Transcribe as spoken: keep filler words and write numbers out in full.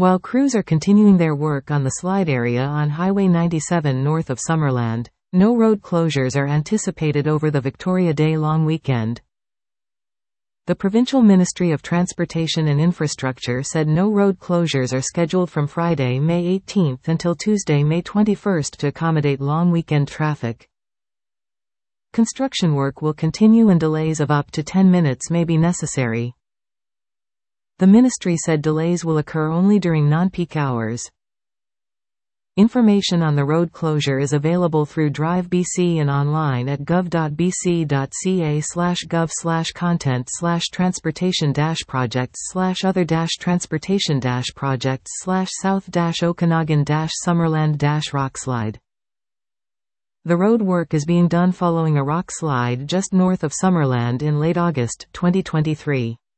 While crews are continuing their work on the slide area on Highway ninety-seven north of Summerland, no road closures are anticipated over the Victoria Day long weekend. The Provincial Ministry of Transportation and Infrastructure said no road closures are scheduled from Friday, May eighteenth until Tuesday, May twenty-first to accommodate long weekend traffic. Construction work will continue and delays of up to ten minutes may be necessary. The ministry said delays will occur only during non-peak hours. Information on the road closure is available through Drive B C and online at gov dot b c dot c a slash gov slash content slash transportation dash projects slash other dash transportation dash projects slash south dash Okanagan dash Summerland dash rockslide. The road work is being done following a rock slide just north of Summerland in late August twenty twenty-three.